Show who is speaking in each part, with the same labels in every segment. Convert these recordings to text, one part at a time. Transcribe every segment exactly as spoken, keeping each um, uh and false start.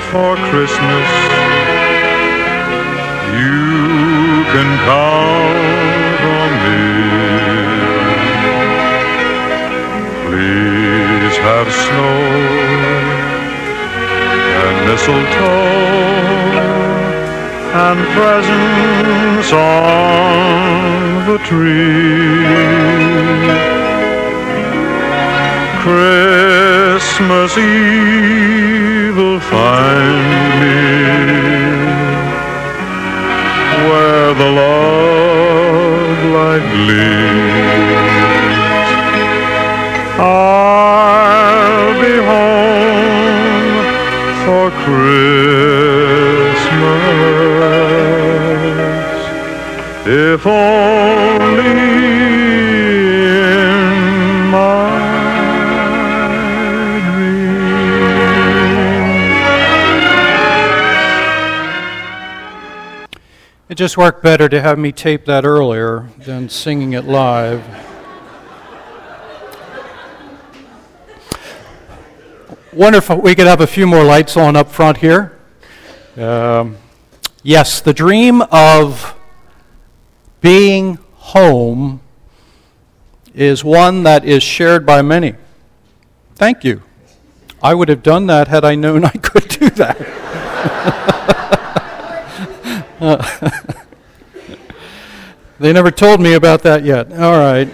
Speaker 1: for Christmas. You can count on me. Please have snow and mistletoe and presents on the tree. Christmas Eve will find me where the love light gleams. I'll be home for Christmas, if only in my
Speaker 2: It just worked better to have me tape that earlier than singing it live. Wonder if we could have a few more lights on up front here. Um, yes, the dream of being home is one that is shared by many. Thank you. I would have done that had I known I could do that. Uh, they never told me about that yet. All right.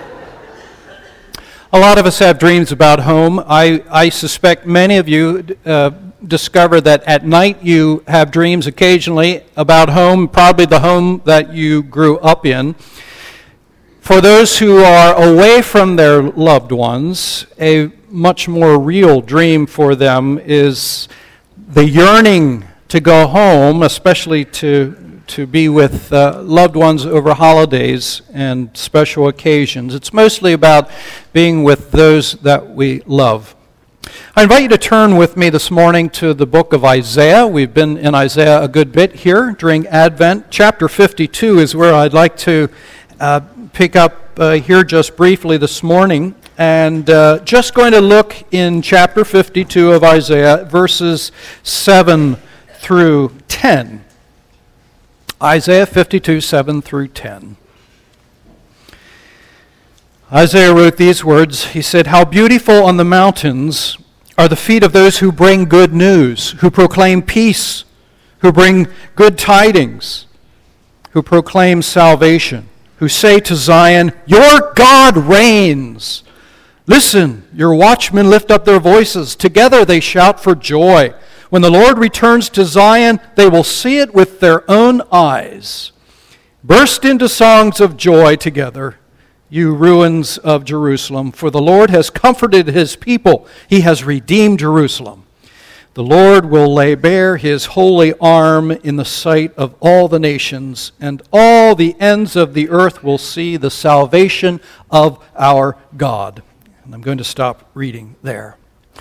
Speaker 2: A lot of us have dreams about home. I, I suspect many of you uh, discover that at night you have dreams occasionally about home, probably the home that you grew up in. For those who are away from their loved ones, a much more real dream for them is the yearning to go home, especially to to be with uh, loved ones over holidays and special occasions. It's mostly about being with those that we love. I invite you to turn with me this morning to the book of Isaiah. We've been in Isaiah a good bit here during Advent. Chapter fifty-two is where I'd like to uh, pick up uh, here just briefly this morning. And uh, just going to look in chapter fifty-two of Isaiah, verses seven through ten. Isaiah fifty-two, seven through ten. Isaiah wrote these words. He said, "How beautiful on the mountains are the feet of those who bring good news, who proclaim peace, who bring good tidings, who proclaim salvation, who say to Zion, 'Your God reigns.' Listen, your watchmen lift up their voices. Together they shout for joy. When the Lord returns to Zion, they will see it with their own eyes. Burst into songs of joy together, you ruins of Jerusalem, for the Lord has comforted his people. He has redeemed Jerusalem. The Lord will lay bare his holy arm in the sight of all the nations, and all the ends of the earth will see the salvation of our God." And I'm going to stop reading there.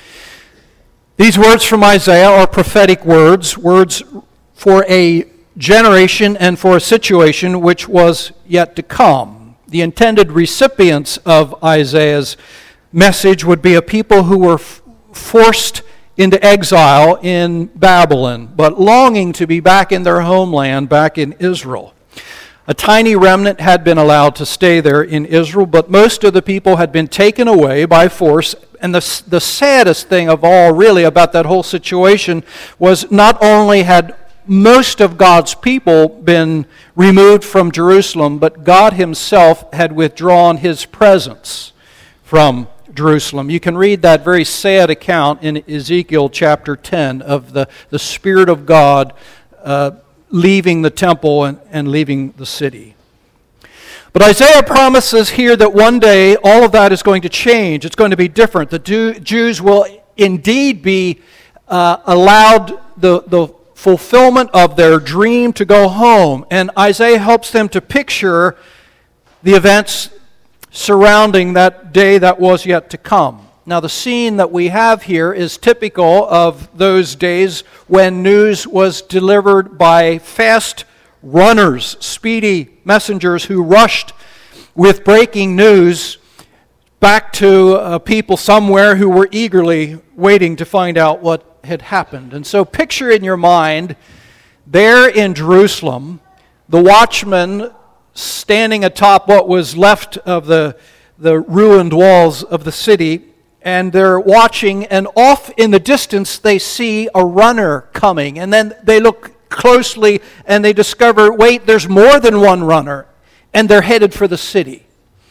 Speaker 2: These words from Isaiah are prophetic words, words for a generation and for a situation which was yet to come. The intended recipients of Isaiah's message would be a people who were f- forced into exile in Babylon, but longing to be back in their homeland, back in Israel. A tiny remnant had been allowed to stay there in Israel, but most of the people had been taken away by force. And the, the saddest thing of all, really, about that whole situation was not only had most of God's people been removed from Jerusalem, but God himself had withdrawn his presence from Jerusalem. You can read that very sad account in Ezekiel chapter ten of the, the Spirit of God uh, leaving the temple and, and leaving the city. But Isaiah promises here that one day all of that is going to change. It's going to be different. The Jew, Jews will indeed be uh, allowed the, the fulfillment of their dream to go home. And Isaiah helps them to picture the events surrounding that day that was yet to come. Now, the scene that we have here is typical of those days when news was delivered by fast runners, speedy messengers who rushed with breaking news back to uh, people somewhere who were eagerly waiting to find out what had happened. And so picture in your mind, there in Jerusalem, the watchman standing atop what was left of the, the ruined walls of the city, and they're watching, and off in the distance they see a runner coming. And then they look closely and they discover, wait, there's more than one runner, and they're headed for the city.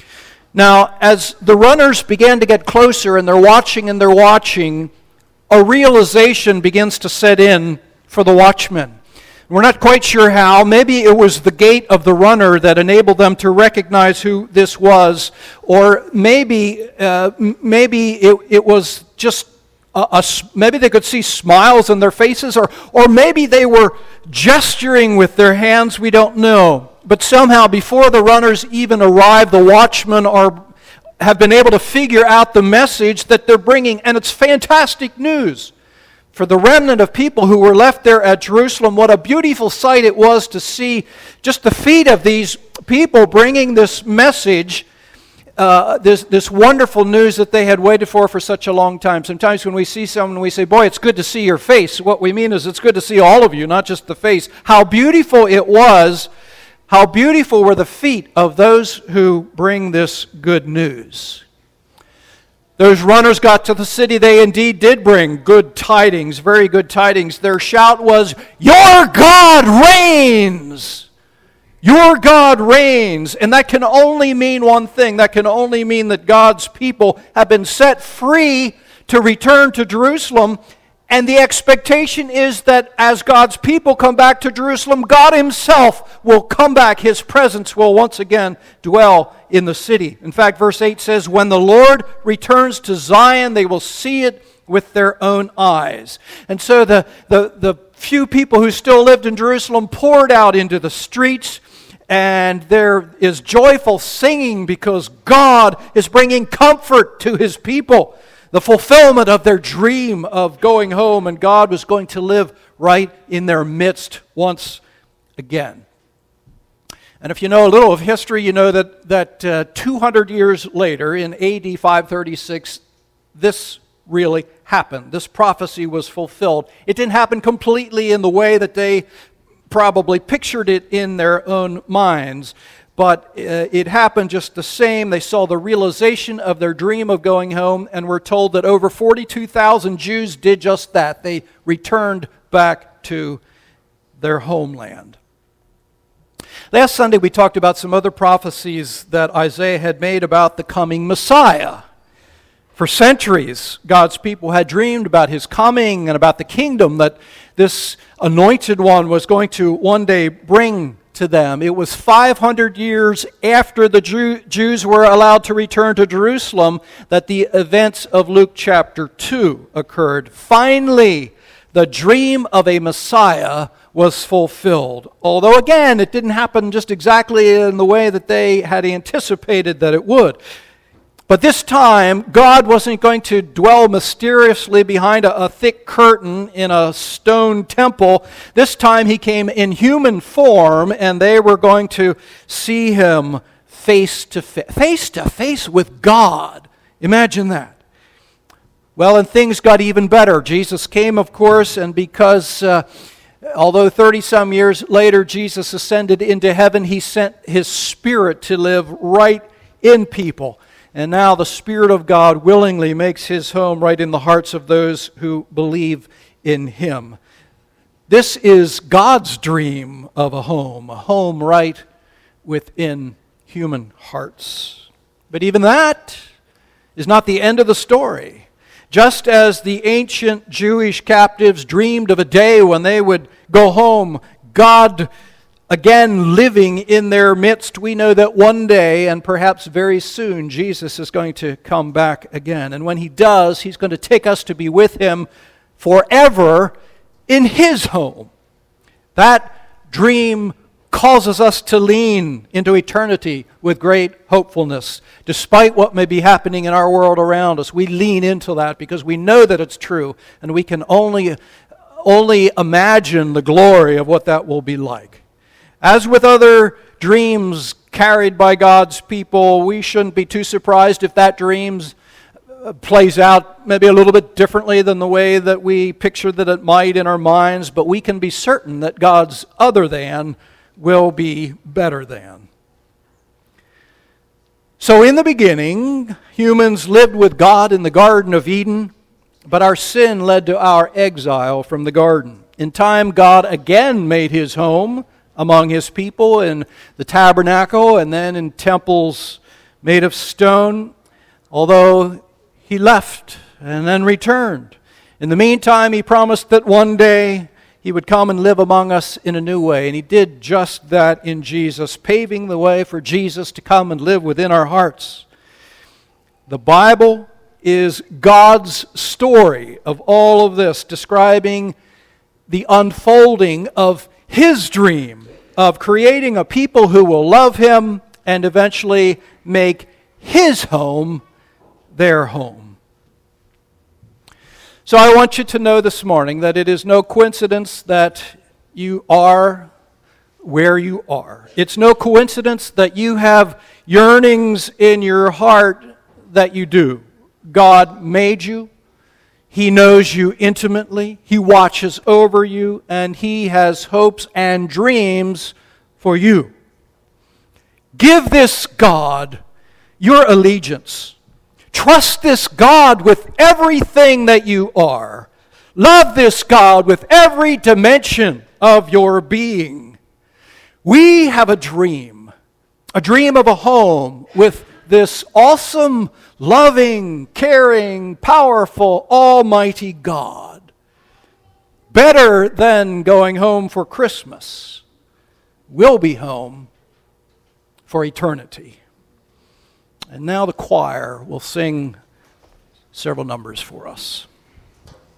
Speaker 2: Now, as the runners began to get closer and they're watching and they're watching, a realization begins to set in for the watchmen. We're not quite sure how. Maybe it was the gait of the runner that enabled them to recognize who this was, or maybe uh, maybe it, it was just a, a, maybe they could see smiles on their faces, or or maybe they were gesturing with their hands. We don't know. But somehow, before the runners even arrive, the watchmen are have been able to figure out the message that they're bringing, and it's fantastic news. For the remnant of people who were left there at Jerusalem, what a beautiful sight it was to see just the feet of these people bringing this message, uh, this, this wonderful news that they had waited for for such a long time. Sometimes when we see someone, we say, boy, it's good to see your face. What we mean is it's good to see all of you, not just the face. How beautiful it was, how beautiful were the feet of those who bring this good news. Those runners got to the city. They indeed did bring good tidings, very good tidings. Their shout was, "Your God reigns! Your God reigns!" And that can only mean one thing. That can only mean that God's people have been set free to return to Jerusalem. And the expectation is that as God's people come back to Jerusalem, God himself will come back. His presence will once again dwell in the city. In fact, verse eight says, when the Lord returns to Zion, they will see it with their own eyes. And so the, the, the few people who still lived in Jerusalem poured out into the streets, and there is joyful singing because God is bringing comfort to his people. The fulfillment of their dream of going home, and God was going to live right in their midst once again. And if you know a little of history, you know that, that uh, two hundred years later, in A D five thirty-six, this really happened. This prophecy was fulfilled. It didn't happen completely in the way that they probably pictured it in their own minds, but uh, it happened just the same. They saw the realization of their dream of going home, and we're told that over forty-two thousand Jews did just that. They returned back to their homeland. Last Sunday we talked about some other prophecies that Isaiah had made about the coming Messiah. For centuries, God's people had dreamed about his coming and about the kingdom that this anointed one was going to one day bring to them. It was five hundred years after the Jew, Jews were allowed to return to Jerusalem that the events of Luke chapter two occurred. Finally, the dream of a Messiah was fulfilled. Although again, it didn't happen just exactly in the way that they had anticipated that it would. But this time, God wasn't going to dwell mysteriously behind a, a thick curtain in a stone temple. This time he came in human form, and they were going to see him face to face, face to face with God. Imagine that. Well, and things got even better. Jesus came, of course, and because uh, although thirty-some years later Jesus ascended into heaven, he sent his Spirit to live right in people. And now the Spirit of God willingly makes his home right in the hearts of those who believe in him. This is God's dream of a home, a home right within human hearts. But even that is not the end of the story. Just as the ancient Jewish captives dreamed of a day when they would go home, God again living in their midst, we know that one day, and perhaps very soon, Jesus is going to come back again. And when he does, he's going to take us to be with him forever in his home. That dream causes us to lean into eternity with great hopefulness. Despite what may be happening in our world around us, we lean into that because we know that it's true, and we can only, only imagine the glory of what that will be like. As with other dreams carried by God's people, we shouldn't be too surprised if that dreams uh, plays out maybe a little bit differently than the way that we picture that it might in our minds, but we can be certain that God's other than will be better than. So in the beginning, humans lived with God in the Garden of Eden, but our sin led to our exile from the garden. In time, God again made his home among his people in the tabernacle and then in temples made of stone, although he left and then returned. In the meantime, he promised that one day he would come and live among us in a new way, and he did just that in Jesus, paving the way for Jesus to come and live within our hearts. The Bible is God's story of all of this, describing the unfolding of his dream of creating a people who will love him and eventually make his home their home. So I want you to know this morning that it is no coincidence that you are where you are. It's no coincidence that you have yearnings in your heart that you do. God made you. He knows you intimately. He watches over you, and he has hopes and dreams for you. Give this God your allegiance. Trust this God with everything that you are. Love this God with every dimension of your being. We have a dream, a dream of a home with this awesome, loving, caring, powerful, almighty God. Better than going home for Christmas. We'll be home for eternity. And now the choir will sing several numbers for us.